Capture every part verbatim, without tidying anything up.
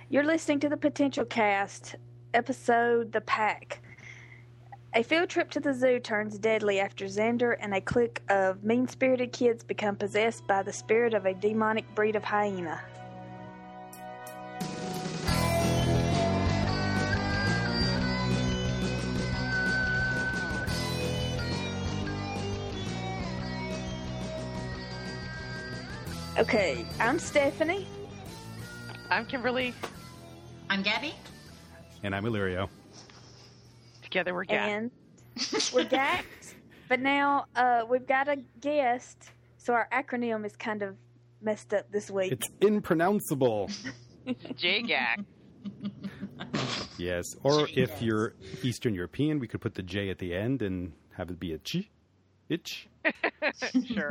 You're listening to the Potential Cast, episode The Pack. A field trip to the zoo turns deadly after Xander and a clique of mean-spirited kids become possessed by the spirit of a demonic breed of hyena. Okay, I'm Stephanie. I'm Kimberly. I'm Gabby. And I'm Illyrio. Together we're Gax. And we're Gax, but now uh, we've got a guest, so our acronym is kind of messed up this week. It's impronounceable. J Gax. Yes, or if you're Eastern European, we could put the J at the end and have it be a Ch. Itch. Sure.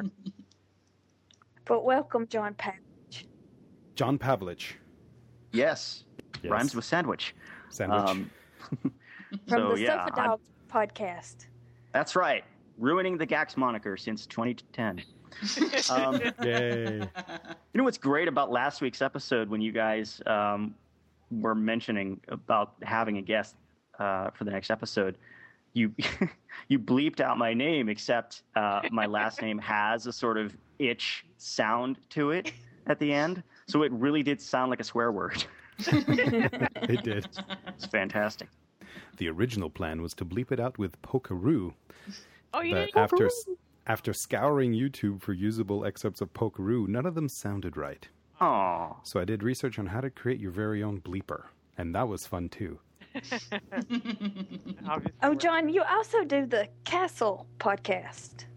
But welcome, John Pavlich. John Pavlich. Yes. Yes. Rhymes with sandwich. Sandwich. Um, From so, the yeah, Sofa I'm- Dogs podcast. That's right. Ruining the Gax moniker since twenty ten. um, Yay. you know what's great about last week's episode when you guys um, were mentioning about having a guest uh, for the next episode? You you bleeped out my name, except uh, my last name has a sort of itch sound to it at the end. So it really did sound like a swear word. It did. It's fantastic. The original plan was to bleep it out with Pokeroo. Oh, you But didn't after after scouring YouTube for usable excerpts of Pokeroo, none of them sounded right. Aww. So I did research on how to create your very own bleeper. And that was fun too. Obviously Oh, we're- John, you also do the Castle podcast.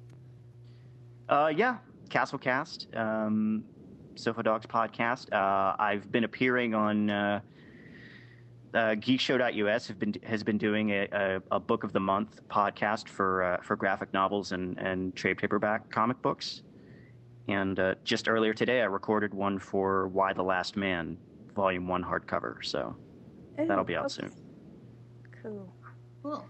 Uh, yeah, Castlecast, um, Sofa Dogs podcast. Uh, I've been appearing on uh, uh, geek show dot U S. Have been has been doing a, a, a book of the month podcast for uh, for graphic novels and, and trade paperback comic books. And uh, just earlier today, I recorded one for Why the Last Man, Volume One hardcover. So Ooh, that'll be out okay. soon. Cool. Cool.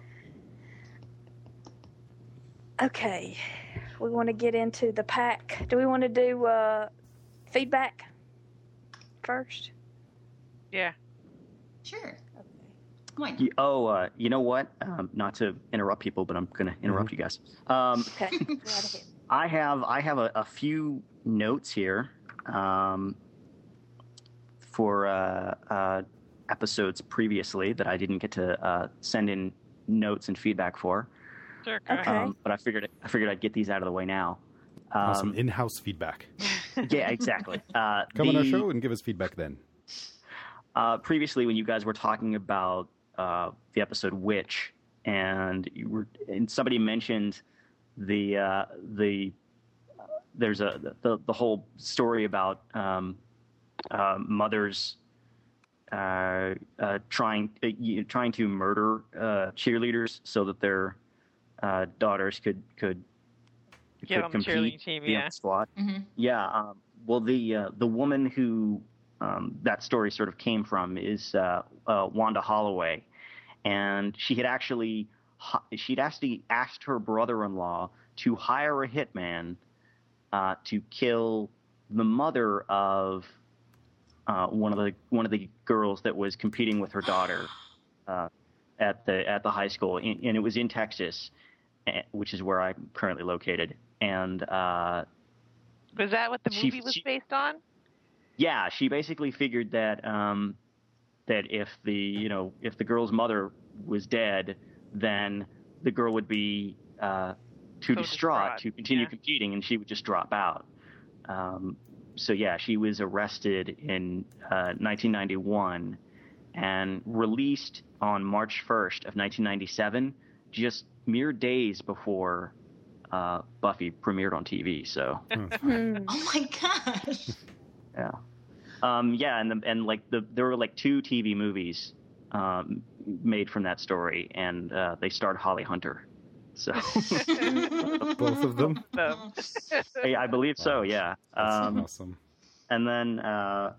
Okay, we want to get into the pack. Do we want to do uh, feedback first? Yeah. Sure. Okay. Why not? You- oh, uh, you know what? Um, not to interrupt people, but I'm going to interrupt you guys. Um, Okay, go right ahead. I have I have a, a few notes here um, for uh, uh, episodes previously that I didn't get to uh, send in notes and feedback for. Sure. Go Okay. ahead. Um, but I figured I figured I'd get these out of the way now. Awesome Um, in-house feedback. yeah, exactly. Uh, Come on our the- show and give us feedback then. Uh, previously, when you guys were talking about uh, the episode Witch, and you were, and somebody mentioned the uh, the uh, there's a the the whole story about um, uh, mothers uh, uh, trying uh, you- trying to murder uh, cheerleaders so that their uh, daughters could could Get could on the cheerleading team, be on yeah. the squad. Mhm. Yeah. Um, well, the uh, the woman who um, that story sort of came from is uh, uh, Wanda Holloway, and she had actually hi- she'd actually asked her brother-in-law to hire a hitman uh, to kill the mother of uh, one of the one of the girls that was competing with her daughter uh, at the at the high school, and, and it was in Texas, eh, which is where I'm currently located, and. Uh, Was that what the She- movie was she- based on? Yeah, she basically figured that um, that if the you know if the girl's mother was dead, then the girl would be uh, too So distraught, distraught, to continue yeah. competing, and she would just drop out. Um, so yeah, she was arrested in uh, nineteen ninety-one and released on March first of nineteen ninety-seven, just mere days before uh, Buffy premiered on T V. So. Hmm. Oh my gosh. Yeah, um, yeah, and the, and like the there were like two T V movies um, made from that story, and uh, they starred Holly Hunter. So Both of them? So, I, I believe so. Yeah, That's um, awesome. and then uh,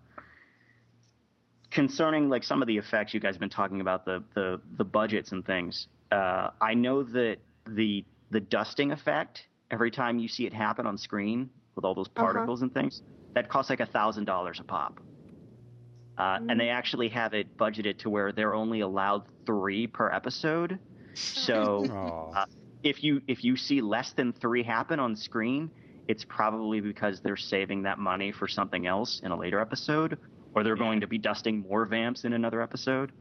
concerning like some of the effects you guys have been talking about the the the budgets and things. Uh, I know that the the dusting effect every time you see it happen on screen with all those Uh-huh. particles and things that costs like a thousand dollars a pop. Uh, and they actually have it budgeted to where they're only allowed three per episode. So Aw. uh, if you if you see less than three happen on screen, it's probably because they're saving that money for something else in a later episode, or they're going to be dusting more vamps in another episode.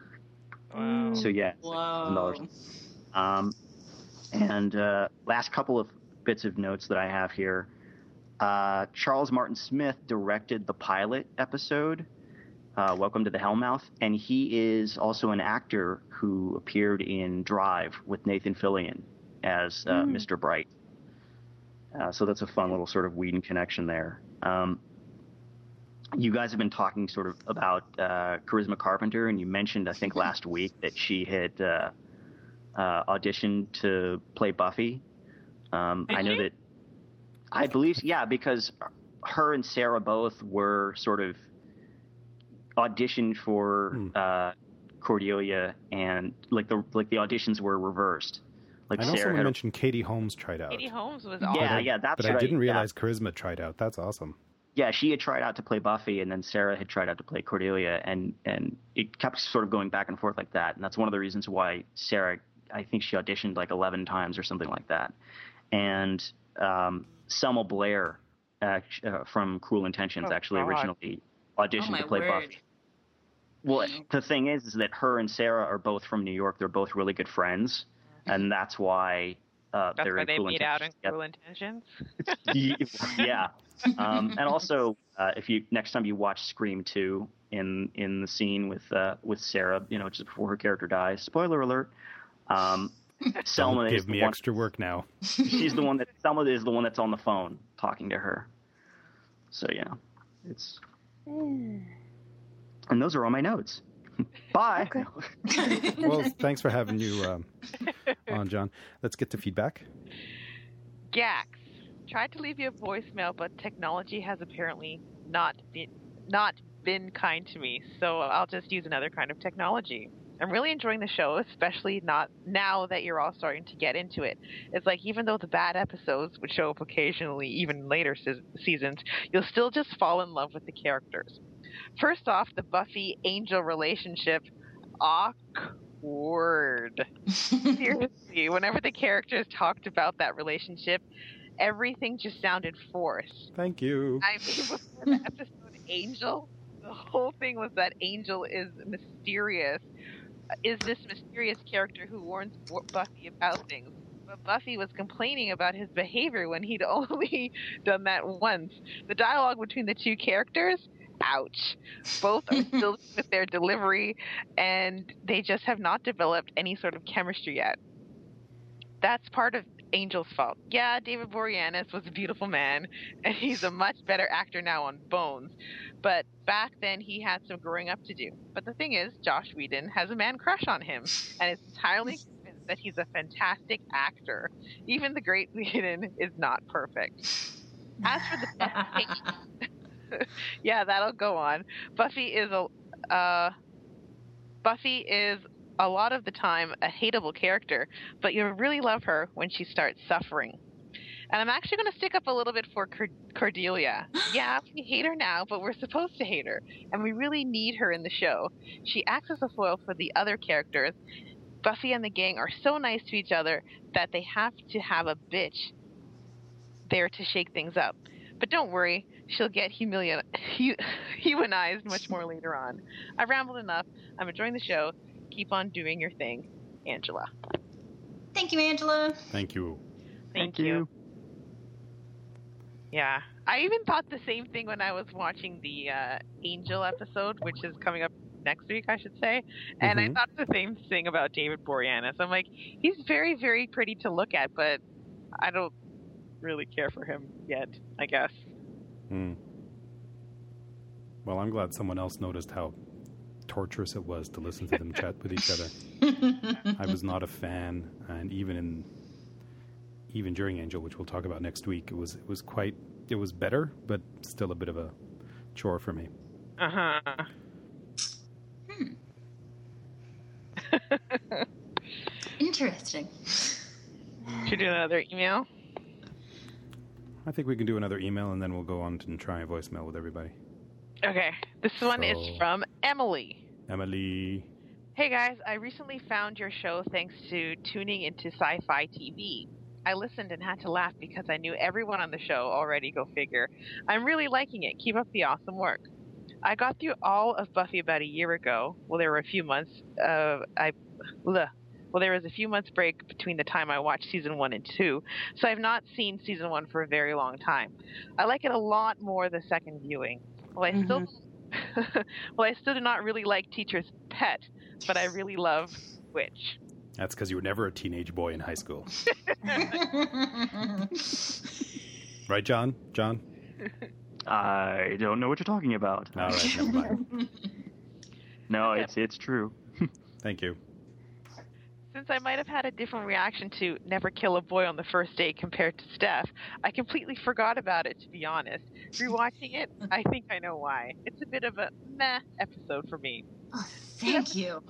Wow. So yeah, Whoa. um, and uh, last couple of bits of notes that I have here. Uh, Charles Martin Smith directed the pilot episode, uh, Welcome to the Hellmouth, and he is also an actor who appeared in Drive with Nathan Fillion as uh, Mm. Mister Bright. Uh, so that's a fun little sort of Whedon connection there. Um, you guys have been talking sort of about uh, Charisma Carpenter, and you mentioned, I think, last week that she had uh, uh, auditioned to play Buffy. Um, I know Did she? that, I believe, yeah, because her and Sarah both were sort of auditioned for Hmm. uh, Cordelia, and like the like the auditions were reversed. Like I know Sarah someone had, mentioned Katie Holmes tried out. Katie Holmes was Yeah, awesome. But I- yeah, that's But right. I didn't yeah. realize Charisma tried out. That's awesome. Yeah, she had tried out to play Buffy, and then Sarah had tried out to play Cordelia, and and it kept sort of going back and forth like that. And that's one of the reasons why Sarah, I think she auditioned like eleven times or something like that. And um, Selma Blair act- uh, from Cruel Intentions Oh, actually God. originally Oh auditioned my to play word. Buffy. Well, the thing is, is that her and Sarah are both from New York. They're both really good friends, and that's why uh, That's they're why in they Cruel meet out in Intentions together. Cruel Intentions. Yeah. Um, and also, uh, if you next time you watch Scream two in in the scene with uh, with Sarah, you know, just before her character dies. Spoiler alert. Um, Selma Don't is give the me one. extra work now. She's the one that Selma is the one that's on the phone talking to her. So yeah, it's and those are all my notes. Bye. Okay. Well, thanks for having you um, on, John. Let's get to feedback. Gax tried to leave you a voicemail, but technology has apparently not been not been kind to me. So I'll just use another kind of technology. I'm really enjoying the show, especially not now that you're all starting to get into it. It's like even though the bad episodes would show up occasionally, even later se- seasons, you'll still just fall in love with the characters. First off, the Buffy Angel relationship, awkward. Seriously, whenever the characters talked about that relationship, everything just sounded forced. Thank you. I mean, before the episode Angel, the whole thing was that Angel is mysterious, is this mysterious character who warns Buffy about things. But Buffy was complaining about his behavior when he'd only done that once. The dialogue between the two characters, ouch. Both are still with their delivery, and they just have not developed any sort of chemistry yet. That's part of Angel's fault. Yeah, David Boreanaz was a beautiful man, and he's a much better actor now on Bones. But back then, he had some growing up to do. But the thing is, Josh Whedon has a man crush on him, and is entirely convinced that he's a fantastic actor. Even the great Whedon is not perfect. As for the Buffy, yeah, that'll go on. Buffy is a uh, Buffy is a lot of the time a hateable character, but you'll really love her when she starts suffering. And I'm actually going to stick up a little bit for Cord- Cordelia. Yeah, we hate her now, but we're supposed to hate her, and we really need her in the show. She acts as a foil for the other characters. Buffy and the gang are so nice to each other that they have to have a bitch there to shake things up. But don't worry, she'll get humili- hu- humanized much more later on. I've rambled enough. I'm enjoying the show. Keep on doing your thing, Angela. Thank you, Angela. Thank you. Thank, Thank you. Yeah. I even thought the same thing when I was watching the uh, Angel episode, which is coming up next week, I should say. And Mhm. I thought the same thing about David Boreanaz. I'm like, he's very, very pretty to look at, but I don't really care for him yet, I guess. Hmm. Well, I'm glad someone else noticed how torturous it was to listen to them chat with each other. I was not a fan, and even in even during Angel, which we'll talk about next week, it was it was quite it was better, but still a bit of a chore for me. Uh-huh. Hmm. Interesting. Should we do another email? I think we can do another email, and then we'll go on and try a voicemail with everybody. Okay, this one So- is from Emily. Emily. Hey guys, I recently found your show thanks to tuning into Sci-Fi T V. I listened and had to laugh because I knew everyone on the show already, go figure. I'm really liking it. Keep up the awesome work. I got through all of Buffy about a year ago. Well, there were a few months. Uh, I, bleh. Well, there was a few months break between the time I watched season one and two, so I've not seen season one for a very long time. I like it a lot more the second viewing. Well, I still, well, I still do not really like Teacher's Pet, but I really love Witch. That's because you were never a teenage boy in high school. Right, John? John? I don't know what you're talking about. All right, never mind. No, it's it's true. Thank you. Since I might have had a different reaction to Never Kill a Boy on the First Date compared to Steph, I completely forgot about it, to be honest. Rewatching it, I think I know why. It's a bit of a meh episode for me. Oh, thank you.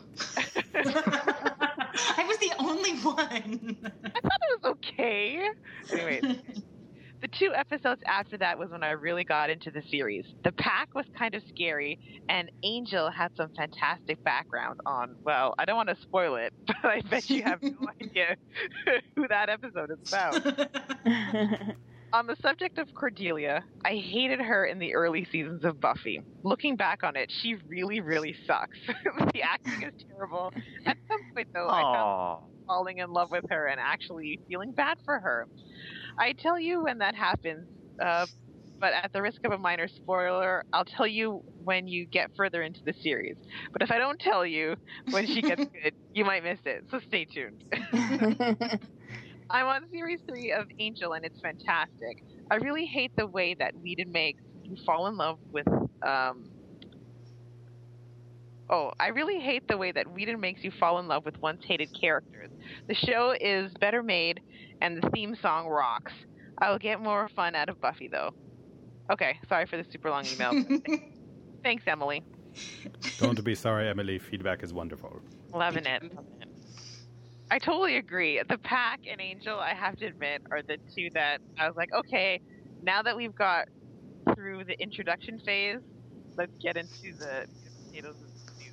I was the only one. I thought it was okay. Anyways, the two episodes after that was when I really got into the series. The Pack was kind of scary, and Angel had some fantastic background on, well, I don't want to spoil it, but I bet you have no idea who that episode is about. On the subject of Cordelia, I hated her in the early seasons of Buffy. Looking back on it, she really, really sucks. The acting is terrible. At some point, though, I found falling in love with her and actually feeling bad for her. I tell you when that happens, uh, but at the risk of a minor spoiler, I'll tell you when you get further into the series. But if I don't tell you when she gets good, you might miss it, so stay tuned. I'm on series three of Angel, and it's fantastic. I really hate the way that Whedon makes you fall in love with, um... Oh, I really hate the way that Whedon makes you fall in love with once hated characters. The show is better made, and the theme song rocks. I will get more fun out of Buffy, though. Okay, sorry for the super long email. Thanks, Emily. Don't be sorry, Emily. Feedback is wonderful. Loving it. I totally agree. The Pack and Angel, I have to admit, are the two that I was like, okay, now that we've got through the introduction phase, let's get into the potatoes and stew.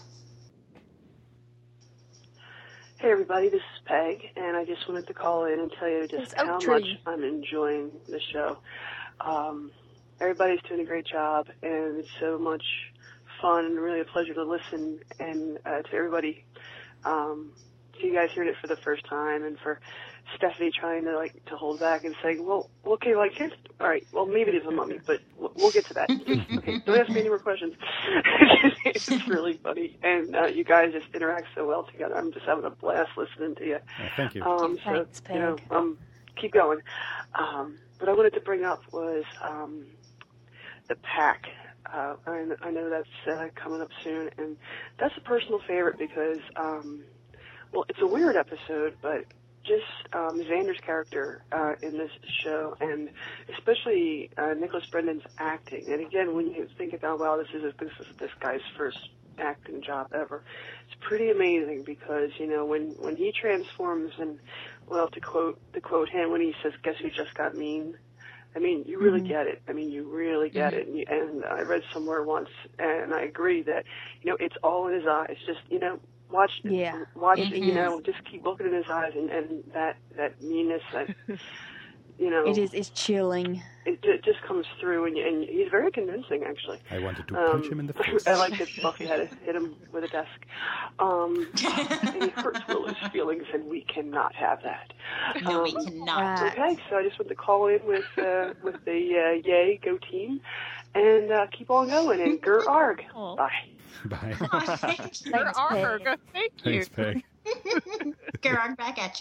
Hey everybody, this is Peg, and I just wanted to call in and tell you just It's how Oak much Tree. I'm enjoying the show. Um, everybody's doing a great job, and it's so much fun and really a pleasure to listen and uh, to everybody. Um, to you guys hearing it for the first time, and for Stephanie trying to like to hold back and saying, "Well, okay, like here's all right. Well, maybe it is a mummy, but we'll, we'll get to that. Just, okay, don't ask me any more questions." It's really funny, and uh, you guys just interact so well together. I'm just having a blast listening to you. Uh, thank you. Um, so, Thanks, you know, Peg. um, keep going. Um, what I wanted to bring up was um, the Pack. Uh, I, I know that's uh, coming up soon, and that's a personal favorite because, um, well, it's a weird episode, but just um, Xander's character uh, in this show, and especially uh, Nicholas Brendan's acting. And again, when you think about, wow, this is a, this is this guy's first acting job ever, it's pretty amazing because you know when when he transforms and, well, to quote to quote him when he says, "Guess who just got mean." I mean, you really Mhm. get it. I mean, you really get it. And, you, and I read somewhere once, and I agree that, you know, it's all in his eyes. Just, you know, watch, Yeah. watch, It you is. know, just keep looking in his eyes, and, and that, that meanness, that, you know, It is. It's chilling. it, it just comes through, and, and he's very convincing, actually. I wanted to Um, punch him in the face. I like that Buffy had to hit him with a desk. Um, and he hurts Willow's feelings, and we cannot have that. No, we Um, cannot. Right. Okay, so I just want to call in with uh, with the uh, yay, go team, and uh, keep on going, and Ger Arg. Aw. Bye. Bye. Thank you. Where Thanks, are Peg. her? Go- Thank you. Thanks, Peg. Gerard, back at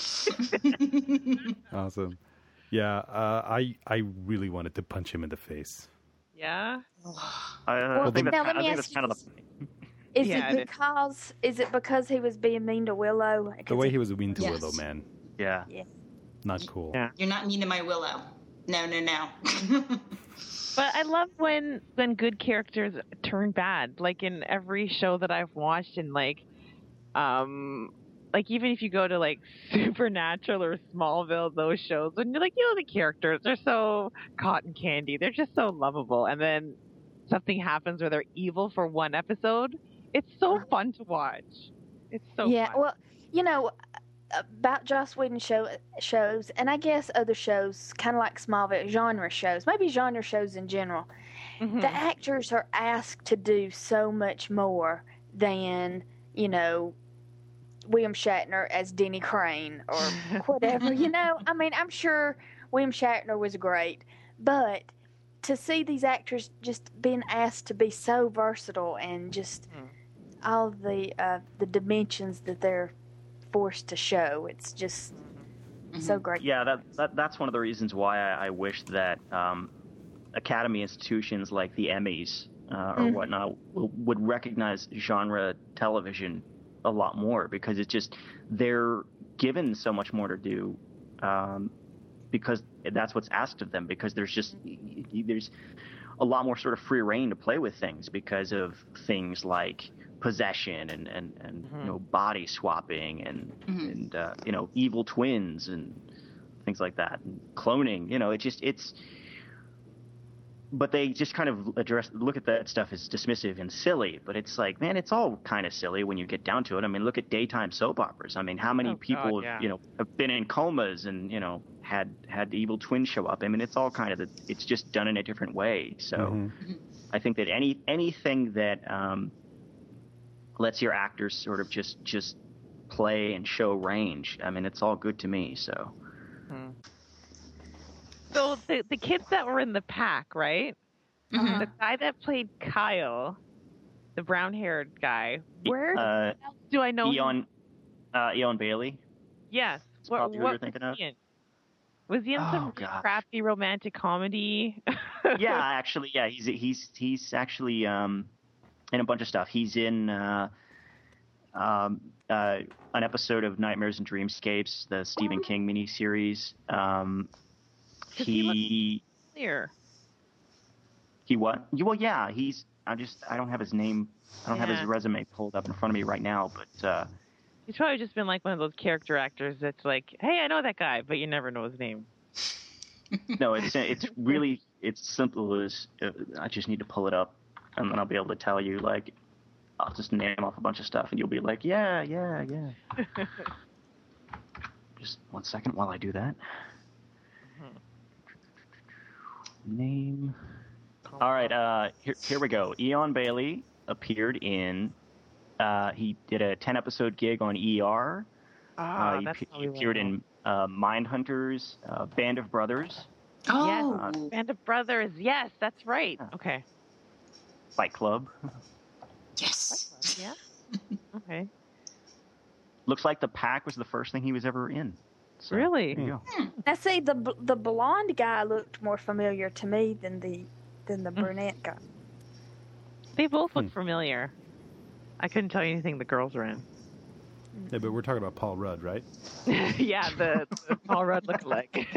you. Awesome. Yeah, uh, I I really wanted to punch him in the face. Yeah. I, uh, Well, I think now that's, let I me think ask that's kind you of the Is Yeah, it it is. because is it because he was being mean to Willow? The way he was mean to Yes. Willow, man, yeah. not cool. Yeah. You're not mean to my Willow. No, no, no. But I love when when good characters turn bad. Like in every show that I've watched, and like, um, like even if you go to like Supernatural or Smallville, those shows, and you're like, you know, the characters, they're so cotton candy, they're just so lovable, and then something happens where they're evil for one episode, it's so fun to watch. It's so yeah, fun. well, you know, about Joss Whedon show, shows, and I guess other shows, kind of like Smallville, genre shows, maybe genre shows in general, Mhm. the actors are asked to do so much more than, you know, William Shatner as Denny Crane or whatever. You know, I mean, I'm sure William Shatner was great, but to see these actors just being asked to be so versatile and just Mm. all the uh, the dimensions that they're forced to show, it's just so great. Yeah, that, that that's one of the reasons why I, I wish that um, Academy institutions like the Emmys uh, or Mhm. whatnot w- would recognize genre television a lot more, because it's just they're given so much more to do um, because that's what's asked of them, because there's just there's a lot more sort of free reign to play with things because of things like possession and and, and Mhm. you know, body swapping and Mhm. and uh, you know, evil twins and things like that, and cloning. You know, it just it's but they just kind of address look at that stuff as dismissive and silly, but it's like, man, it's all kind of silly when you get down to it. I mean, look at daytime soap operas. I mean, how many Oh, God, people yeah. you know have been in comas and, you know, had had the evil twins show up? I mean, it's all kind of the, it's just done in a different way. So Mhm. I think that any anything that um, lets your actors sort of just just play and show range, I mean, it's all good to me. So So the the kids that were in the pack, right? Mhm. The guy that played Kyle, the brown-haired guy. Where uh, else do I know him? Eon uh, Eon Bailey. Yes. What, probably who what you're thinking was of. he in? Was he in Oh, some gosh. crappy romantic comedy? Yeah, actually, yeah, he's he's he's actually um, in a bunch of stuff. He's in uh, um, uh, an episode of Nightmares and Dreamscapes, the Stephen King miniseries. Um, 'Cause he looks- he Clear. he what? Well, yeah, he's. I just I don't have his name. I don't have his Yeah. resume pulled up in front of me right now, but uh, He's probably just been like one of those character actors that's like, hey, I know that guy, but you never know his name. no, it's it's really it's simple as uh, I just need to pull it up, and then I'll be able to tell you. Like, I'll just name off a bunch of stuff, and you'll be like, yeah, yeah, yeah. Just one second while I do that. Name. All right, uh, here here we go. Eon Bailey appeared in. Uh, he did a ten episode gig on E R. Ah, uh, he, that's he how we appeared went in uh, Mindhunters, uh, Band of Brothers, Oh. Yes, Band of Brothers. Yes, that's right. Okay. Fight Club. Yes. Yeah. Okay. Looks like The Pack was the first thing he was ever in. So, Really? There you go. Now, see, the bl- the blonde guy looked more familiar to me than the than the Mm. brunette guy. They both look Hmm. familiar. I couldn't tell you anything the girls were in. Yeah, but we're talking about Paul Rudd, right? Yeah, the, the Paul Rudd lookalike.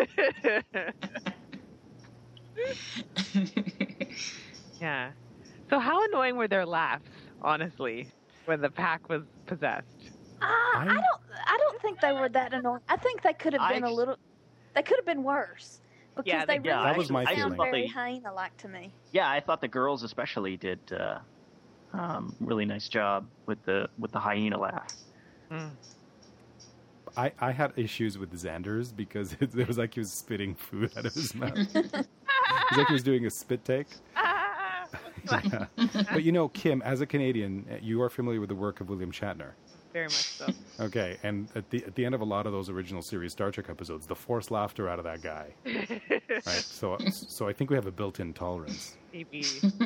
Yeah. So how annoying were their laughs, honestly, when the pack was possessed? Ah, I, I- don't I don't think they were that annoying. I think they could have I been a ex- little. They could have been worse because Yeah, they they- really yeah, that was my sound feeling. very They- hyena like to me. Yeah, I thought the girls especially did uh, um, really nice job with the with the hyena laugh. Mm. I, I had issues with Xander's because it, it was like he was spitting food out of his mouth. It was like he was doing a spit take. Ah! Yeah. But you know, Kim, as a Canadian, you are familiar with the work of William Shatner. Very much so. Okay, and at the at the end of a lot of those original series Star Trek episodes, the forced laughter out of that guy. Right? So so I think we have a built-in tolerance. Maybe.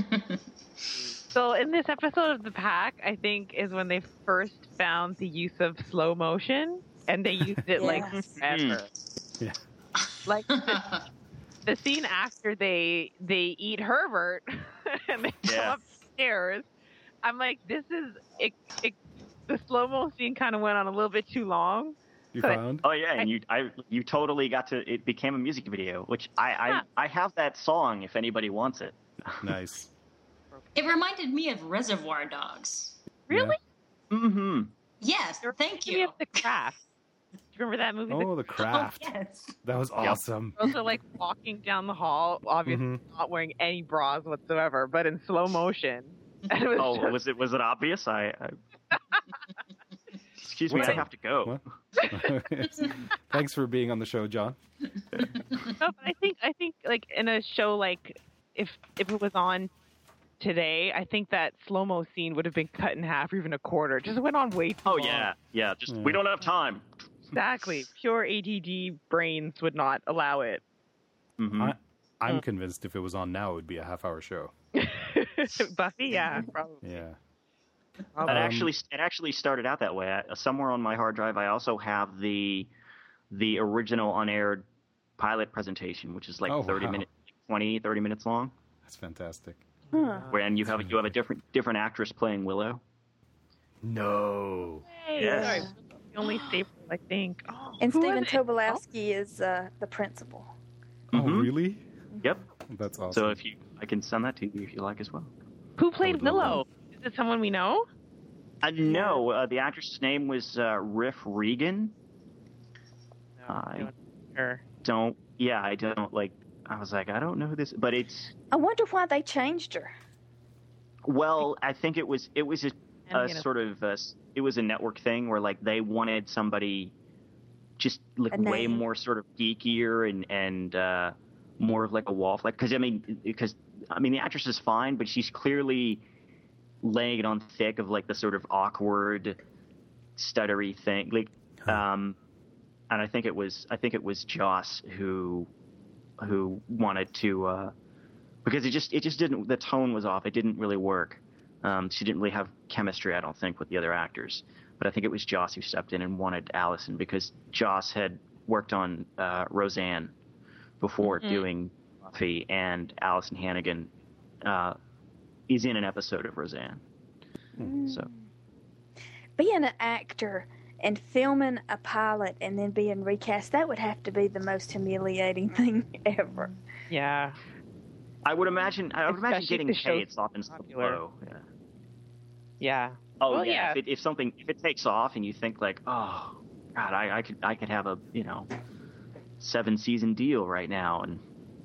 So in this episode of The Pack, I think is when they first found the use of slow motion, and they used it like Yes. forever. Yeah. Like the, the scene after they they eat Herbert and they Yeah. come upstairs. I'm like, this is it, it, the slow mo scene kind of went on a little bit too long. You But- found? Oh yeah, and you I you totally got to. It became a music video, which I Yeah. I, I have that song if anybody wants it. Nice. It reminded me of Reservoir Dogs. Really? Mm-hmm. Yes, You're thank Give me you. up the craft. you remember that movie? Oh, The Craft. Oh, yes. That was awesome. The girls are like walking down the hall, obviously Mhm. not wearing any bras whatsoever, but in slow motion. And it was Oh, just- was it was it obvious? I. I... Excuse me, What's I it? have to go. What? Thanks for being on the show, John. No, but I think I think like in a show like if if it was on today, I think that slow mo scene would have been cut in half or even a quarter. It just went on way too Oh long. yeah, yeah. Just Yeah. we don't have time. Exactly. Pure A D D brains would not allow it. hmm I, I'm convinced if it was on now, it would be a half-hour show. Buffy, yeah, probably. Yeah. It Um, actually it actually started out that way. I, somewhere on my hard drive, I also have the the original unaired pilot presentation, which is like Oh, thirty wow. minutes, twenty, thirty minutes long. That's fantastic. Huh. Where and you have you have a different different actress playing Willow. No. Hey, Yes. sorry, the only staple, I think. Oh, And who was Stephen it? Tobolowsky is uh, the principal. Oh, Mhm. really? Yep. That's awesome. So if you, I can send that to you if you like as well. Who I played would love Willow? Is it someone we know? Uh, no, uh, the actress's name was uh, Riff Regan. No, I- don't- Her. Don't. Yeah, I don't like. I was like, I don't know who this, but it's. I wonder why they changed her. Well, I think it was it was a, And a again, sort of a, it was a network thing where like they wanted somebody just like A way name. more sort of geekier and and uh, more of like a wallflower. Because I mean, because I mean the actress is fine, but she's clearly laying it on thick of like the sort of awkward, stuttery thing. Like, um, and I think it was I think it was Joss who who wanted to. Uh, Because it just it just didn't the tone was off. It didn't really work. Um, she didn't really have chemistry, I don't think, with the other actors. But I think it was Joss who stepped in and wanted Allison because Joss had worked on uh, Roseanne before Mhm. doing Buffy, and Allison Hannigan uh, is in an episode of Roseanne. So Being an actor and filming a pilot and then being recast, that would have to be the most humiliating thing ever. Yeah. I would imagine I would imagine Especially getting if the show's paid often so popular. low. Yeah. Yeah. Oh Well, yeah. yeah. If, it, if something if it takes off and you think like, oh God, I, I could I could have a you know seven season deal right now, and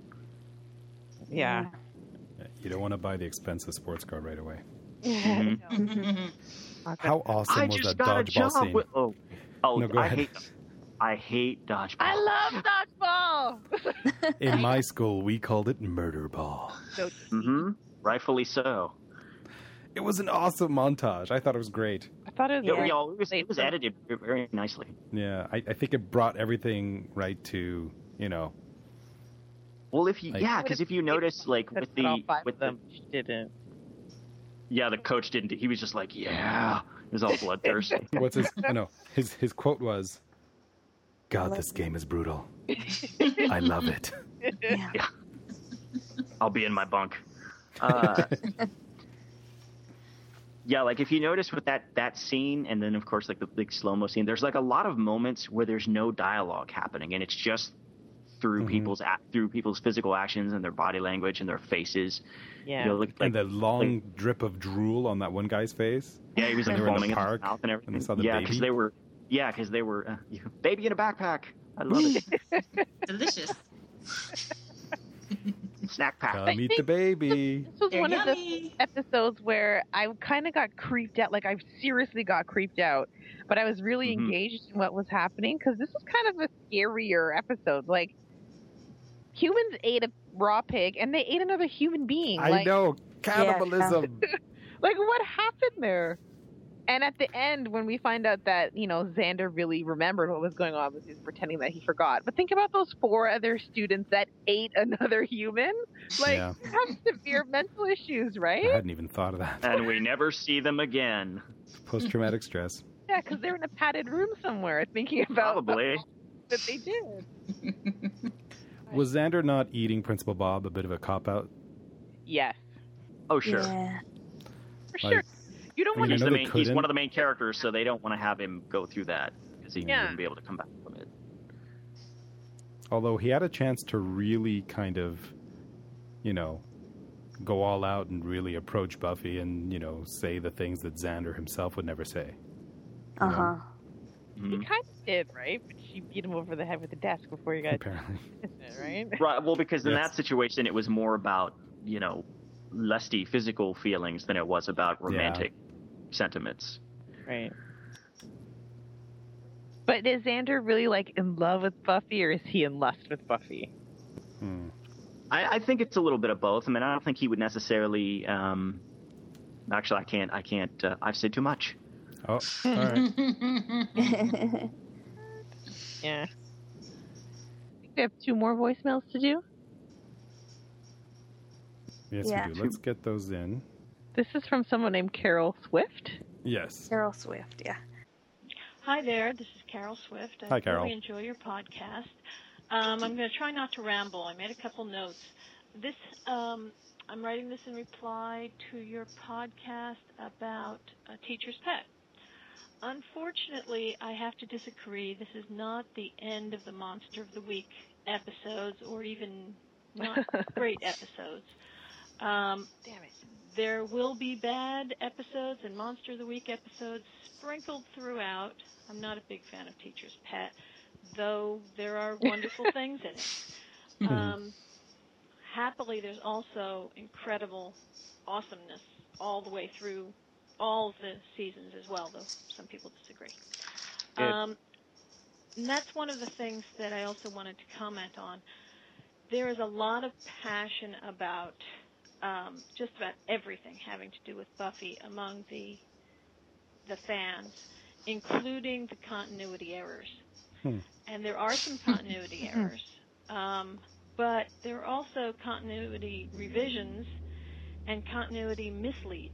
Yeah. You don't want to buy the expensive sports car right away. Mhm. How awesome I was just that got a dodgeball job scene? with. Oh, oh No, go I ahead. hate I hate dodgeball. I love dodgeball. In my school, we called it murder ball. So Mm-hmm. Rightfully so. It was an awesome montage. I thought it was great. I thought it was Yeah, very- yeah, it was, it was edited very nicely. Yeah, I, I think it brought everything right to, you know, Well, if you Like- yeah, because if you notice, like Could've with put all the five with of them, she didn't. the yeah, the coach didn't. He was just like, yeah, he was all bloodthirsty. what's his, oh no, his, his quote was, God, love this game is brutal. I love it. Yeah. I'll be in my bunk. Uh, yeah, like if you notice with that that scene, and then of course like the big slow mo scene, there's like a lot of moments where there's no dialogue happening, and it's just through Mhm. people's a- through people's physical actions and their body language and their faces. Yeah. You know, like, like And the long drip of drool on that one guy's face. yeah, he was when like they were in the foaming in park, his mouth and everything. and they saw the yeah, baby. because they were yeah, because they were uh, baby in a backpack. I love it. Delicious. Snack pack. Come meet the baby. This was They're one of the yummy. episodes where I kind of got creeped out. Like I seriously got creeped out, but I was really Mhm. engaged in what was happening because this was kind of a scarier episode. Like humans ate a raw pig and they ate another human being. I like, know. Cannibalism. Like what happened there? And at the end, when we find out that, you know, Xander really remembered what was going on, was he was pretending that he forgot. But think about those four other students that ate another human. Like, Yeah. they have severe mental issues, I right? hadn't even thought of that. And we never see them again. Post-traumatic stress. Yeah, because they're in a padded room somewhere thinking about Probably. that they did. Was Xander not eating Principal Bob a bit of a cop-out? Yes, Oh sure. Yeah. for Like, sure. You don't I want mean, He's, I the know main, they he's couldn't. one of the main characters, so they don't want to have him go through that because he Yeah. wouldn't be able to come back from it. Although he had a chance to really kind of, you know, go all out and really approach Buffy and, you know, say the things that Xander himself would never say. Uh huh. Mhm. He kind of did, right? But she beat him over the head with the desk before he got Apparently. it, right? Right. Well, because in Yes. that situation, it was more about, you know, lusty physical feelings than it was about romantic sentiments. Right. But is Xander really, like, in love with Buffy, or is he in lust with Buffy? Hmm. I, I think it's a little bit of both. I mean, I don't think he would necessarily. Um, actually, I can't. I can't. Uh, I've said too much. Oh, all right. Yeah. I think we have two more voicemails to do. Yes, Yeah. we do. Let's get those in. This is from someone named Carol Swift. Yes. Carol Swift, yeah. Hi there, this is Carol Swift. I Hi, Carol. really enjoy your podcast. Um, I'm going to try not to ramble. I made a couple notes. This, um, I'm writing this in reply to your podcast about a teacher's pet. Unfortunately, I have to disagree. This is not the end of the Monster of the Week episodes, or even not great episodes. Um, Damn it. There will be bad episodes and Monster of the Week episodes sprinkled throughout. I'm not a big fan of Teacher's Pet, though there are wonderful things in it. Um, happily, there's also incredible awesomeness all the way through all the seasons as well, though some people disagree. Good. Um, and that's one of the things that I also wanted to comment on. There is a lot of passion about um, just about everything having to do with Buffy among the the fans, including the continuity errors. Hmm. And there are some continuity errors, um, but there are also continuity revisions and continuity misleads.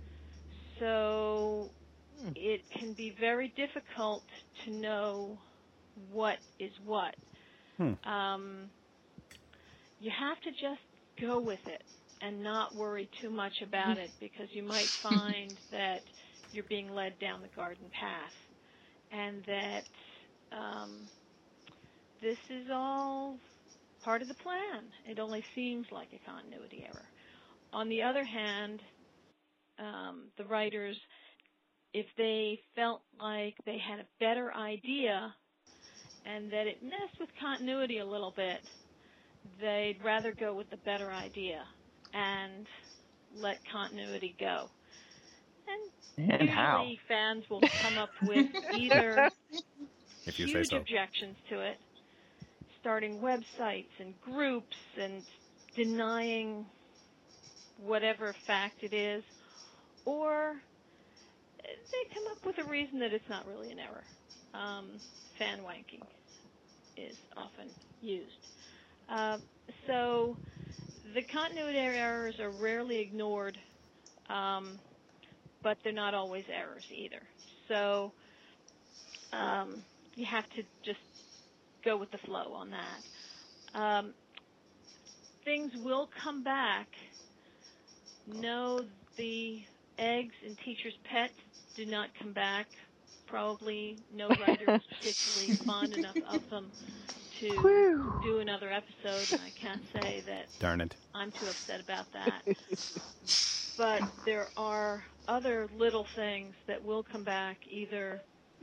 So Hmm. it can be very difficult to know what is what. Hmm. Um, you have to just go with it and not worry too much about it, because you might find that you're being led down the garden path, and that um, this is all part of the plan. It only seems like a continuity error. On the other hand, um, the writers, if they felt like they had a better idea and that it messed with continuity a little bit, they'd rather go with the better idea and let continuity go. And, And usually how? fans will come up with either If you say huge so. objections to it, starting websites and groups and denying whatever fact it is, or they come up with a reason that it's not really an error. Um, fan wanking is often used. Uh, so the continuity errors are rarely ignored, um, but they're not always errors either. So um, you have to just go with the flow on that. Um, things will come back. No, the eggs in Teacher's Pet do not come back. Probably no writer was particularly fond enough of them to do another episode, and I can't say that Darn it. I'm too upset about that. But there are other little things that will come back, either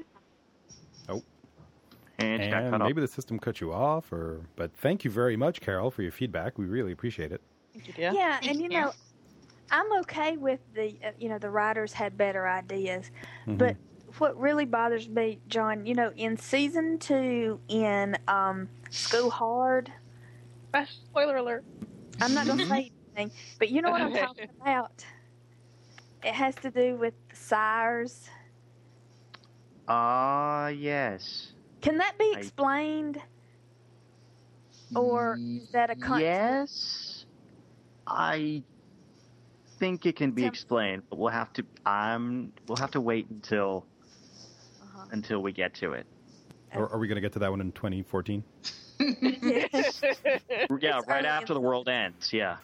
And, she got And cut off. maybe the system cut you off, or but thank you very much, Carol, for your feedback. We really appreciate it. Thank you, dear. Yeah, Thank and you you. know, I'm okay with the, uh, you know, the writers had better ideas. Mhm. But what really bothers me, John, you know, in season two, in um, School Hard, Ah, spoiler alert. I'm not going to say anything, but you know what I'm talking about? It has to do with sires. Ah, yes. Can that be I- explained? Or is that a con- Yes. I think it can be Tell- explained, but we'll have to. Um, we'll have to wait until Uh-huh. until we get to it. Or are we going to get to that one in twenty fourteen? Yeah, It's right early after in- the world ends. Yeah.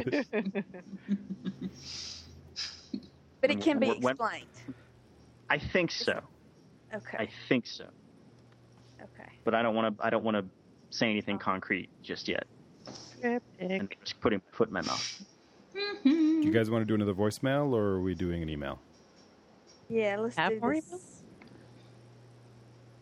But it can be When- when- explained. I think so. Okay. I think so. Okay. But I don't want to. I don't want to say anything concrete just yet. And just putting my foot in my mouth. Do you guys want to do another voicemail, or are we doing an email? Yeah, let's Have do more this. emails?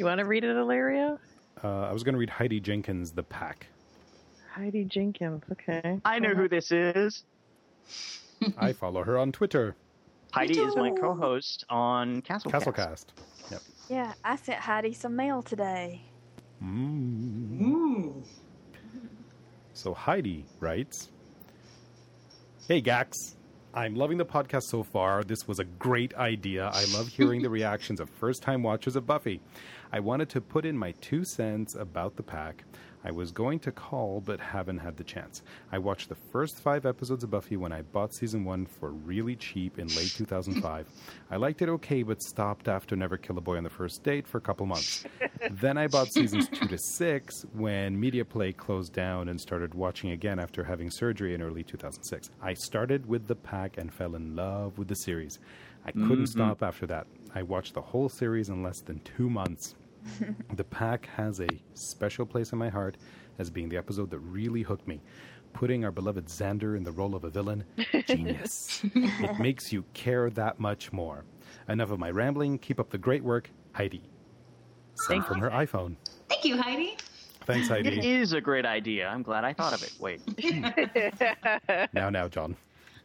You want to read it, Ilaria? Uh, I was going to read Heidi Jenkins' The Pack. Heidi Jenkins. Okay. I know who this is. I follow her on Twitter. Heidi is my co-host on Castlecast. Castlecast. Yep. Yeah, I sent Heidi some mail today. Mm. Ooh. So Heidi writes, "Hey Gax, I'm loving the podcast so far. This was a great idea. I love hearing the reactions of first-time watchers of Buffy. I wanted to put in my two cents about the pack. I was going to call, but haven't had the chance. I watched the first five episodes of Buffy when I bought season one for really cheap in late two thousand five. I liked it okay, but stopped after Never Kill a Boy on the First Date for a couple months. Then I bought seasons two to six when Media Play closed down and started watching again after having surgery in early two thousand six. I started with the pack and fell in love with the series. I couldn't Mm-hmm. stop after that. I watched the whole series in less than two months. The pack has a special place in my heart as being the episode that really hooked me. Putting our beloved Xander in the role of a villain, genius. It makes you care that much more. Enough of my rambling. Keep up the great work, Heidi." Sent from her iPhone. Thank you, Heidi. Thanks, It Heidi. is a great idea. I'm glad I thought of it. Wait. Now, now, John.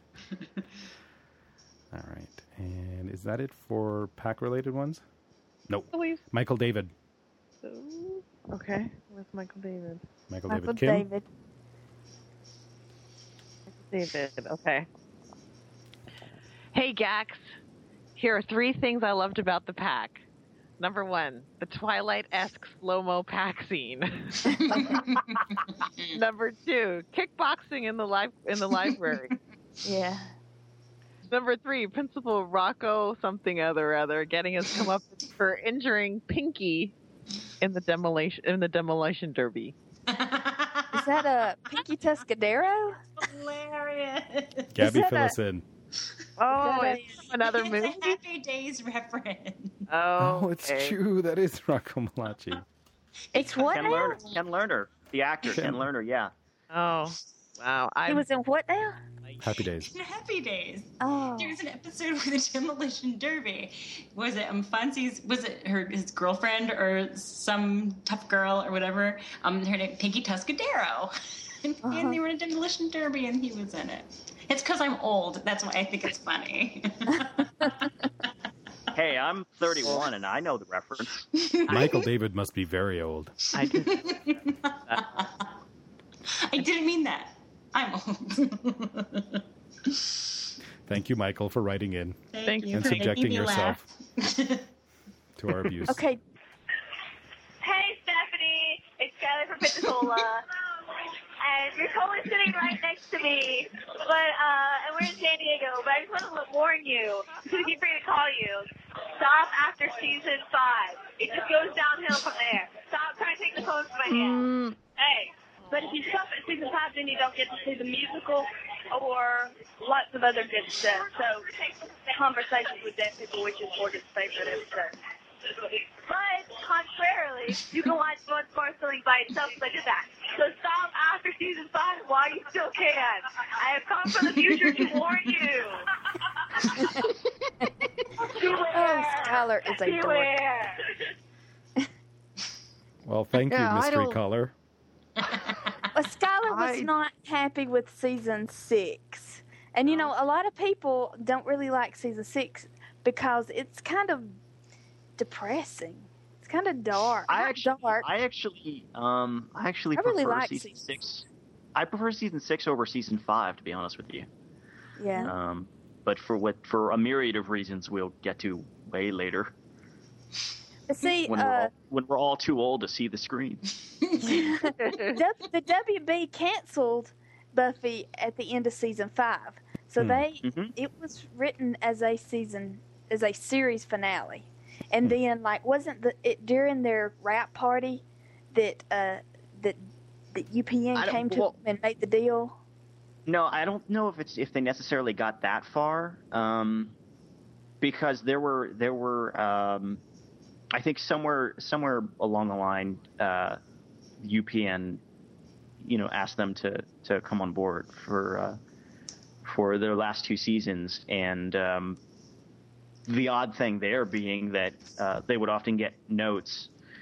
All right. And is that it for pack-related ones? Nope. Believe Michael David. so. Okay. With Michael David. Michael, Michael David Kim. David. David. Okay. Hey, Gax. Here are three things I loved about the pack. Number one, the Twilight-esque slow-mo pack scene. Number two, kickboxing in the li- in the library. Yeah. Number three, Principal Rocco something other other getting his comeuppance for injuring Pinky in the demolition in the demolition derby. Is that a Pinky Tuscadero? Hilarious. Gabby, that fill a- us in. Oh, that it's from another It's movie. a Happy Days reference. Oh, Oh, it's okay. true. That is Rocco Malachi. It's what Ken now? Lerner. Ken Lerner. The actor, Ken- Ken Lerner, yeah. Oh, wow. I He was in what now? Happy Days. In Happy Days. Oh. There was an episode with the demolition derby. Was it um Fonzie's? Was it her his girlfriend or some tough girl or whatever? Um, her name Pinky Tuscadero, and, Uh-huh. and they were in a demolition derby, and he was in it. It's because I'm old. That's why I think it's funny. Hey, I'm thirty-one and I know the reference. Michael David must be very old. I do. I didn't mean that. I'm old. Thank you, Michael, for writing in Thank you and for subjecting making me yourself laugh. to our abuse. Okay. Hey, Stephanie. It's Skylar from Pensacola. And you're totally sitting right next to me. But, uh, and we're in San Diego. But I just want to warn you, because I keep free to call you. Stop after season five. It just goes downhill from there. Stop trying to take the phone from my hand. Hey. But if you stop at season five, then you don't get to see the musical or lots of other good stuff. So, Conversations with Dead People, which is Morgan's favorite episode. But, contrarily, you can watch Blood Sparkling by itself like that. So stop after season five while you still can. I have come from the future to warn you. Beware. Oh, Skylar is a dork. Beware. Well, thank you, Yeah, I mystery don't- caller. Well, Skylar was I- not happy with season six. And, you know, a lot of people don't really like season six because it's kind of depressing. It's kind of dark. I Not actually, dark. I actually, um, I actually I really prefer like season season six. I prefer season six over season five, to be honest with you. yeah. Um, but for what, for a myriad of reasons we'll get to way later, But see, when we're uh, all, when we're all too old to see the screen. the, the W B canceled Buffy at the end of season five. So Hmm. they Mhm. it was written as a season as a series finale. And then like wasn't the it during their rap party that uh that that U P N I don't- came to well- them and made the deal? No, I don't know if it's if they necessarily got that far, um, because there were there were um, I think somewhere somewhere along the line, uh, U P N, you know, asked them to, to come on board for uh, for their last two seasons, and um, the odd thing there being that uh, they would often get notes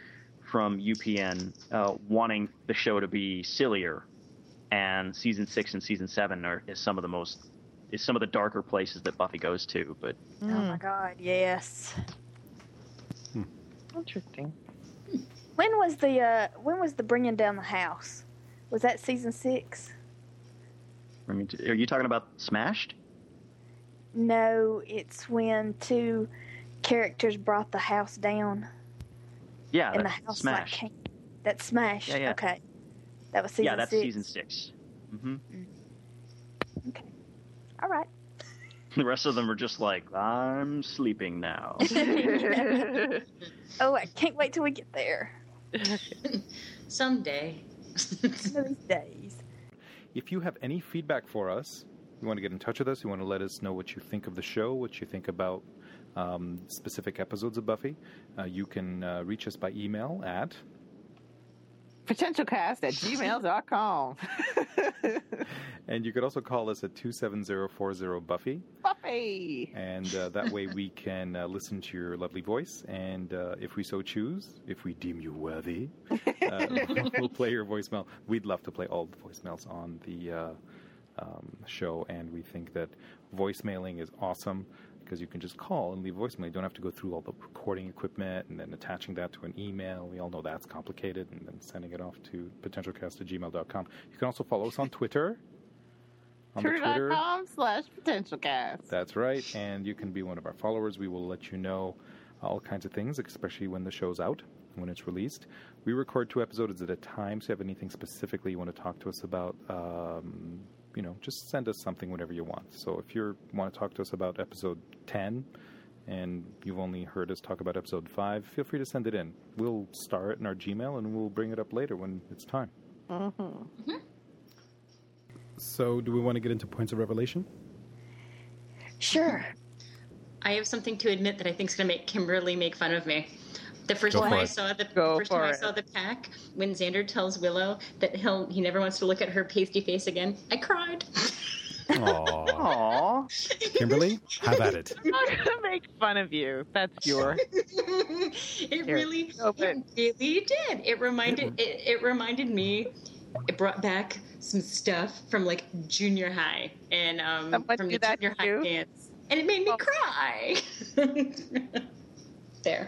from U P N uh, wanting the show to be sillier, and season six and season seven are is some of the most is some of the darker places that Buffy goes to. But Oh my God, yes. Interesting. When was the uh, when was the bringing down the house? Was that season six? I mean, are you talking about Smashed? No, it's when two characters brought the house down. Yeah, and the that's house Smashed. like came. That smashed. Yeah, yeah. Okay, that was season yeah, that's six. season six. Mm-hmm. Okay, all right. The rest of them are just like, I'm sleeping now. Oh, I can't wait till we get there. Someday. One of these days. If you have any feedback for us, you want to get in touch with us, you want to let us know what you think of the show, what you think about um, specific episodes of Buffy, uh, you can uh, reach us by email at potentialcast at gmail dot com. and you could also call us at two seven zero four zero Buffy. Buffy! And uh, that way we can uh, listen to your lovely voice, and uh, if we so choose, if we deem you worthy, uh, we'll play your voicemail. We'd love to play all the voicemails on the uh, um, show, and we think that voicemailing is awesome because you can just call and leave voicemail. You don't have to go through all the recording equipment and then attaching that to an email. We all know that's complicated, and then sending it off to potentialcast at gmail dot com. You can also follow us on Twitter. On the Twitter. Twitter.com slash potentialcast. That's right, and you can be one of our followers. We will let you know all kinds of things, especially when the show's out, when it's released. We record two episodes at a time, so if you have anything specifically you want to talk to us about, um, you know, just send us something whenever you want. So if you want to talk to us about episode ten, and you've only heard us talk about episode five, feel free to send it in. We'll star it in our Gmail, and we'll bring it up later when it's time. Mm-hmm. Mm-hmm. So do we want to get into points of revelation? Sure. I have something to admit that I think is going to make Kimberly make fun of me. The first Go time for I it. saw the Go first for time I it. saw the pack, when Xander tells Willow that he'll he never wants to look at her pasty face again, I cried. Aww. Aww. Kimberly, have at it. I'm not gonna make fun of you. That's your. it Here, really, open. it really did. It reminded it, it reminded me. It brought back some stuff from like junior high and um, Someone from do the that junior to high you? dance, and it made me Oh. cry. There.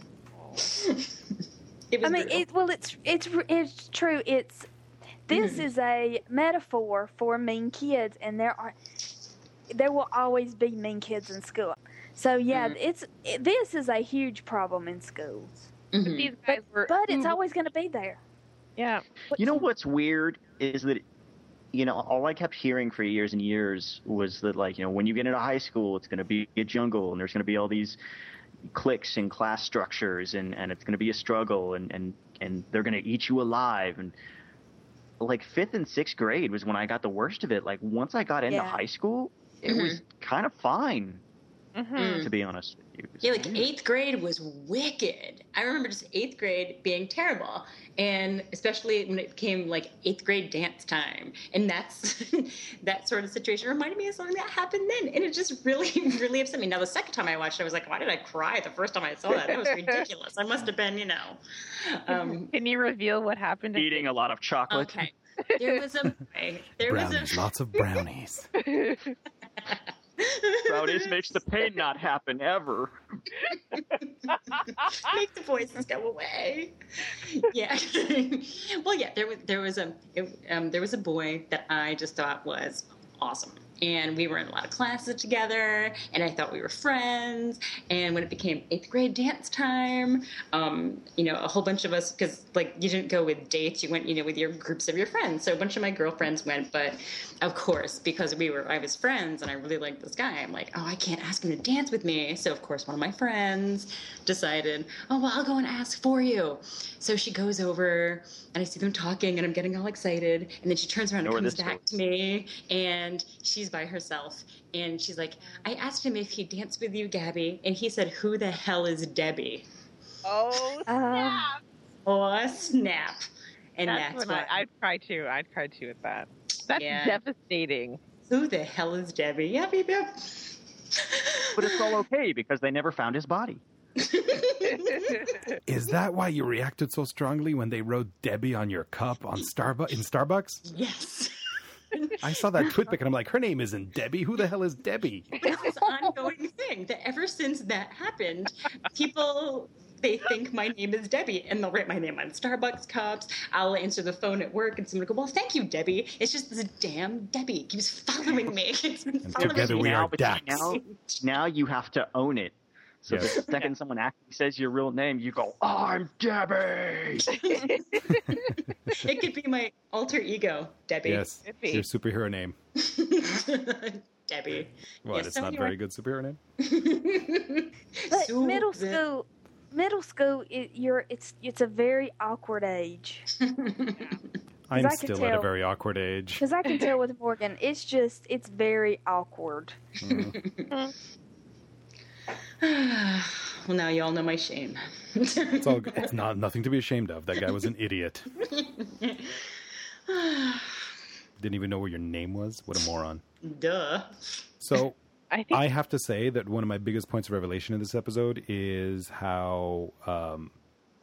It was I mean, brutal. it, well, it's it's it's true. It's this Mhm. is a metaphor for mean kids, and there are there will always be mean kids in school. So yeah, Mhm. it's it, this is a huge problem in schools. Mhm. These guys But were. but it's always going to be there. Yeah. You know what's weird is that, you know, all I kept hearing for years and years was that, like, you know, when you get into high school, it's going to be a jungle, and there's going to be all these cliques and class structures, and, and it's going to be a struggle, and, and, and they're going to eat you alive. And like fifth and sixth grade was when I got the worst of it. Like once I got into Yeah. high school, it Mhm. was kind of fine, Mm-hmm. Mm. to be honest with you. It was Yeah, like weird. eighth grade was wicked. I remember just eighth grade being terrible, and especially when it became like eighth grade dance time, and that's that sort of situation reminded me of something that happened then, and it just really, really upset me. Now the second time I watched it, I was like, why did I cry the first time I saw that? That was ridiculous. I must have been, you know. Um, Can you reveal what happened? Eating a lot of chocolate. okay, there was a there was Brownies, a lots of brownies. Brownies makes the pain not happen ever. make the voices go away. Yeah. Well, yeah, there was there was a it, um, there was a boy that I just thought was awesome. And we were in a lot of classes together, and I thought we were friends. And when it became eighth grade dance time, um, you know, a whole bunch of us, because like you didn't go with dates, you went, you know, with your groups of your friends. So a bunch of my girlfriends went, but of course, because we were, I was friends, and I really liked this guy. I'm like, oh, I can't ask him to dance with me. So of course, one of my friends decided, oh, well, I'll go and ask for you. So she goes over, and I see them talking, and I'm getting all excited. And then she turns around Know and where comes this back goes. to me, and she's by herself. And she's like, I asked him if he'd dance with you, Gabby, and he said, who the hell is Debbie? Oh, Um, Oh, snap. And that's, that's, when why. I, I'd cry too. I'd cry too at that. That's Yeah. devastating. Who the hell is Debbie? Yep, yep, yep. But it's all okay because they never found his body. Is that why you reacted so strongly when they wrote Debbie on your cup on Starbucks in Starbucks? Yes. I saw that tweet pic and I'm like, her name isn't Debbie. Who the hell is Debbie? It's this ongoing thing that ever since that happened, people, they think my name is Debbie, and they'll write my name on Starbucks cups. I'll answer the phone at work, and someone will go, well, thank you, Debbie. It's just this damn Debbie. It keeps following me. It's been And following together me we now. are but Dax. now, now you have to own it. So Yes. the second someone actually says your real name, you go, I'm Debbie! It could be my alter ego, Debbie. Yes, Could be. your superhero name. Debbie. What, Yes, it's so not anyway. very good superhero name? But So middle the- school, middle school, it, you're it's it's a very awkward age. I'm I can still at a tell. very awkward age. Because I can tell with Morgan, it's just it's very awkward. Mm. Well, now you all know my shame. It's all. It's not nothing to be ashamed of. That guy was an idiot. Didn't even know where your name was. What a moron. Duh. So I think I have to say that one of my biggest points of revelation in this episode is how um,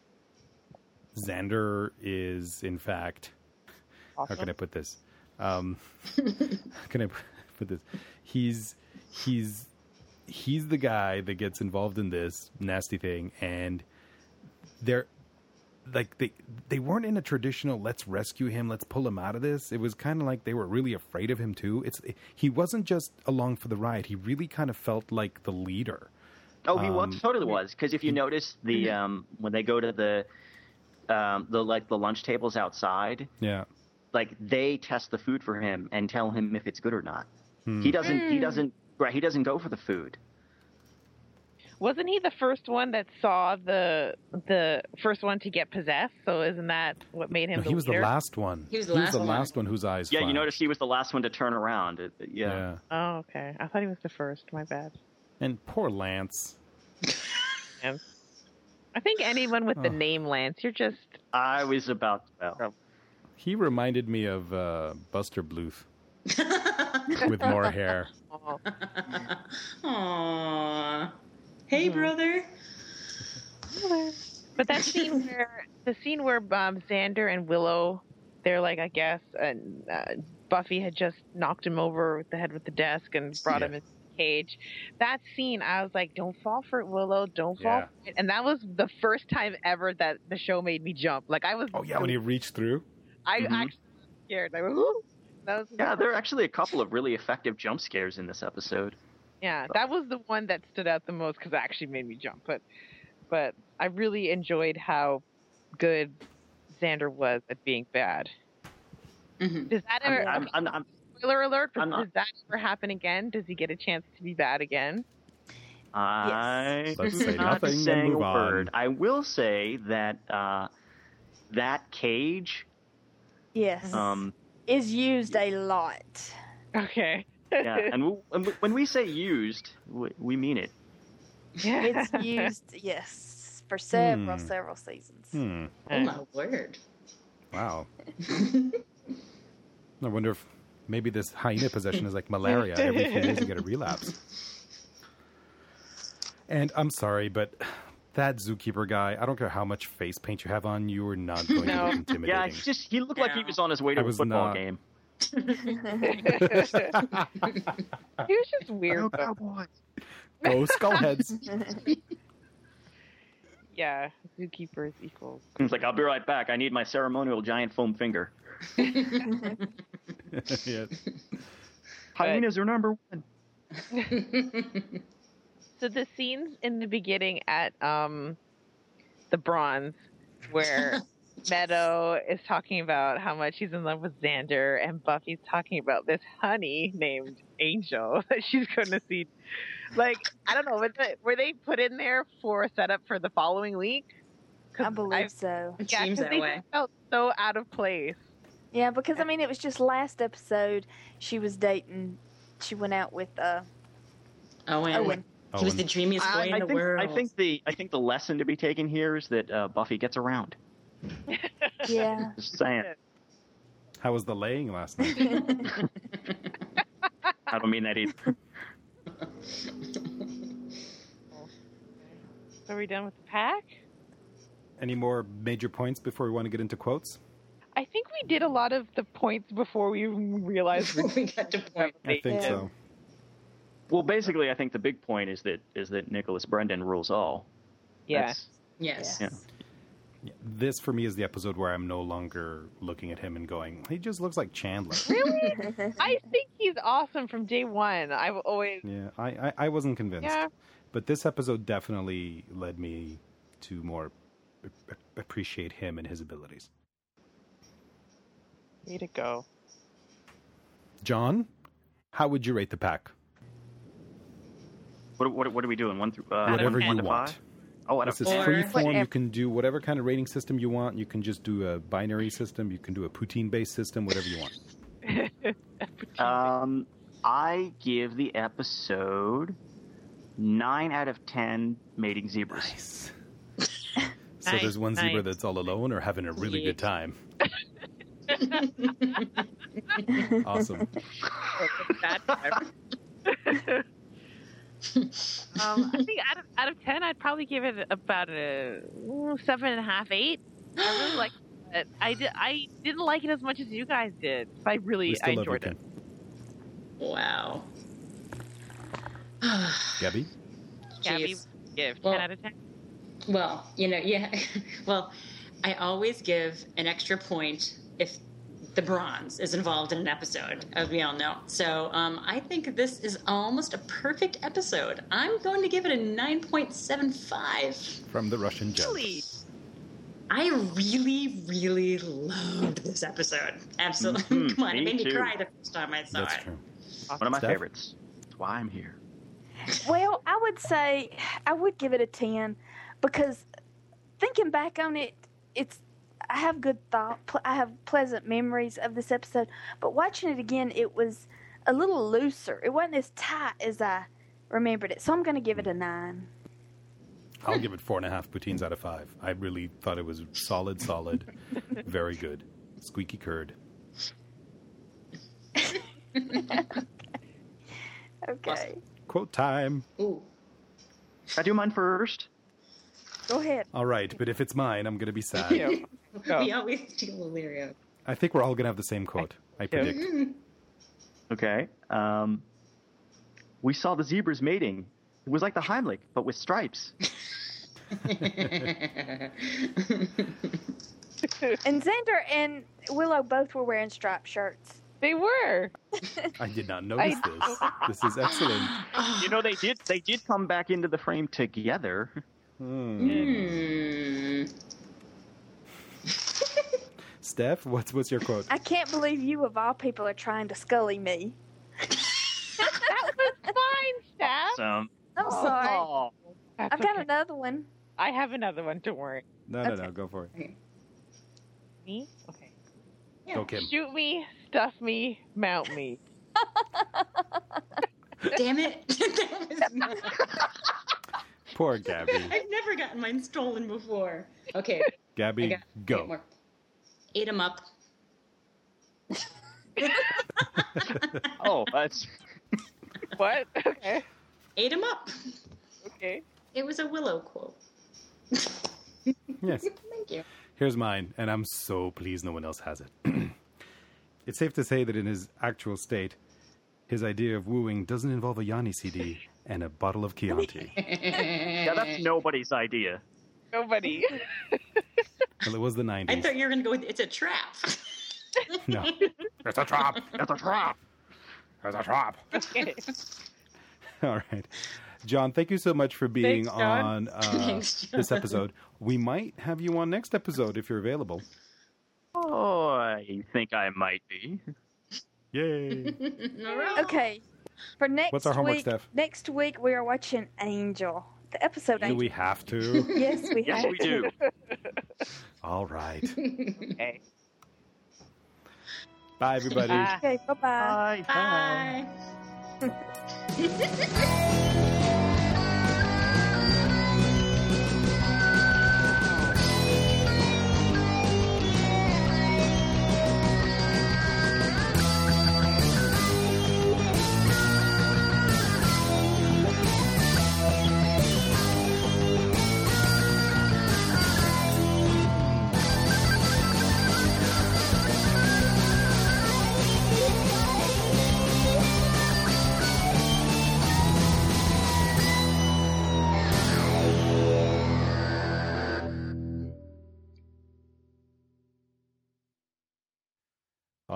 Xander is, in fact, how awesome. can I put this? Um, how can I put this? He's he's he's the guy that gets involved in this nasty thing, and they're like they they weren't in a traditional let's rescue him, let's pull him out of this. It was kind of like they were really afraid of him too. It's he wasn't just along for the ride. He really kind of felt like the leader. Oh, he Um, was, totally was. Because if you notice, the um, when they go to the um, the like the lunch tables outside, Yeah. like they test the food for him and tell him if it's good or not. Hmm. He doesn't. He doesn't. Right. He doesn't go for the food. Wasn't he the first one that saw the the first one to get possessed? So isn't that what made him No, the he was leader? the last one. He was the last one. last one whose eyes. Yeah, you flashed. notice he was the last one to turn around. It- it- yeah. Yeah. Oh, okay. I thought he was the first. My bad. And poor Lance. I think anyone with the Oh. name Lance, you're just I was about. Well, He reminded me of uh, Buster Bluth with more hair. oh, Aww. Hey, Mhm. brother. But that scene where the scene where um, Xander and Willow, they're like, I guess, and uh, Buffy had just knocked him over with the head with the desk and brought Yeah. him into the cage. That scene, I was like, don't fall for it, Willow. Don't fall Yeah. for it. And that was the first time ever that the show made me jump. Like I was. Oh yeah, when he reached through. I Mhm. actually was scared. Like, Woo! That was yeah, there are actually a couple of really effective jump scares in this episode. Yeah, that was the one that stood out the most because it actually made me jump. But, but I really enjoyed how good Xander was at being bad. Mhm. Does that I'm, ever? I'm, I'm, I'm, spoiler alert! But I'm not- does that ever happen again? Does he get a chance to be bad again? I Let's say not nothing and saying move a on. word. I will say that uh, that cage. Yes, Um, is used a lot. Okay. yeah, and, we, and we- when we say used, we, we mean it. yeah. It's used, yes, for several, Hmm. several seasons. Hmm. Oh, my word. Wow. I wonder if maybe this hyena possession is like malaria. Every few days you get a relapse. And I'm sorry, but that zookeeper guy, I don't care how much face paint you have on, you are not going No. to look intimidating. Yeah, he just he looked like he Yeah. was on his way to I a was football not. game. He was just weird. though. Go Skullheads. Yeah, zookeepers equals. He's like, I'll be right back. I need my ceremonial giant foam finger. Yeah. Hyenas are number one. So the scenes in the beginning at um, the Bronze, where Meadow is talking about how much he's in love with Xander, and Buffy's talking about this honey named Angel that she's going to see. Like, I don't know, was it, were they put in there for a setup for the following week? 'Cause I believe so. It yeah, seems 'cause that they way. just felt so out of place. Yeah, because I mean, it was just last episode she was dating. She went out with uh, Owen. Owen. He was Owen. the dreamiest boy I, in I the think world. I think the I think the lesson to be taken here is that uh, Buffy gets around. Yeah. Just saying. How was the laying last night? I don't mean that either. Are we done with the pack? Any more major points before we want to get into quotes? I think we did a lot of the points before we even realized Before we got to point. I think Yeah. so. Well, basically, I think the big point is that is that Nicholas Brendan rules all. Yeah. That's- Yes. Yeah. Yeah, this, for me, is the episode where I'm no longer looking at him and going, he just looks like Chandler. Really? I think he's awesome from day one. I've always. Yeah, I, I, I wasn't convinced. Yeah. But this episode definitely led me to more a- a- appreciate him and his abilities. Way to go. John, how would you rate the pack? What, what, what are we doing? One through uh, Whatever one you to want. five? Oh, out of This is Or- free form. Whatever. You can do whatever kind of rating system you want. You can just do a binary system. You can do a poutine-based system, whatever you want. Um, I give the episode nine out of ten mating zebras. Nice. So Nice, there's one zebra nice. that's all alone or having a really Yeah. good time. Awesome. um, I think out of out of ten, I'd probably give it about a ooh, seven and a half, eight. I really like it. I did. I didn't like it as much as you guys did. I really We I still love you, enjoyed it. Ken. Wow. Gabby? Gabby, Jeez. give Well- ten out of ten. Well, you know, yeah. Well, I always give an extra point if the bronze is involved in an episode, as we all know. So um, I think this is almost a perfect episode. I'm going to give it a nine point seven five. From the Russian Gem. Really? I really, really loved this episode. Absolutely. Mhm, Come on, it me made me too. cry the first time I saw That's it. true. One of my Steph? favorites. That's why I'm here. Well, I would say I would give it a ten because thinking back on it, it's I have good thought. pl- I have pleasant memories of this episode, but watching it again, it was a little looser. It wasn't as tight as I remembered it. So I'm going to give it a nine. I'll give it four and a half poutines out of five. I really thought it was solid, solid, very good. Squeaky curd. Okay, Quote time. Ooh. I do mine first. go ahead. All right, but if it's mine, I'm going to be sad. Yeah. Go. We always do Illyrio. I think we're all going to have the same quote. I predict. Okay. Um, we saw the zebras mating. It was like the Heimlich, but with stripes. And Xander and Willow both were wearing striped shirts. They were. I did not notice this. This is excellent. You know, they did. They did come back into the frame together. Hmm. Hmm. Steph, what's what's your quote? I can't believe you, of all people, are trying to scully me. That was fine, Steph. Some. I'm sorry. Oh. That's I've got okay. another one. I have another one. Don't worry. No, no, Okay. no. Go for it. Me? Okay. Go, Kim. Shoot me, stuff me, mount me. Damn it. That was not- Poor Gabby. I've never gotten mine stolen before. Okay. I Gabby, got go. more. Ate 'em up. Oh, that's. What? Okay. Ate 'em up. Okay. It was a Willow quote. Yes. Thank you. Here's mine, and I'm so pleased no one else has it. It's safe to say that in his actual state, his idea of wooing doesn't involve a Yanni C D and a bottle of Chianti. Yeah, that's nobody's idea. Nobody. Well, it was the I nineties. thought you were going to go with it's a trap. No. It's a trap. It's a trap. It's a trap. Okay. All right. John, thank you so much for being Thanks, John. on uh, Thanks, John. this episode. We might have you on next episode if you're available. Oh, I think I might be. Yay. All right. Okay. For next What's our homework, week, Steph? next week we are watching Angel. The episode Do Angel. we have to? Yes, we Yes, have we to. do. All right. Okay. Bye, everybody. Bye. Okay, bye-bye. Bye. Bye.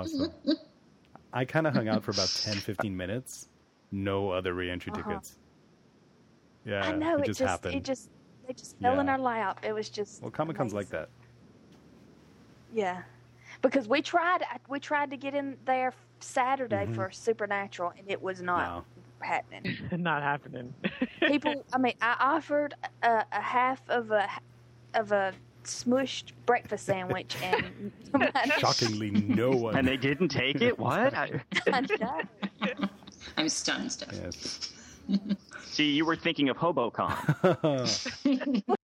awesome. I kind of hung out for about ten, fifteen minutes. No other re-entry Uh-huh. tickets. Yeah, I know it it just, just happened. it just they just fell in Yeah. our lap. It was just well, Comic Con's like amazing. that. Yeah, because we tried we tried to get in there Saturday Mhm. for Supernatural, and it was not No. happening. Not happening. People, I mean, I offered a, a half of a of a smushed breakfast sandwich, and Shockingly, no one. And they didn't take it? What? I, I know. I'm stunned, Steph. Yes. see, you were thinking of HoboCon.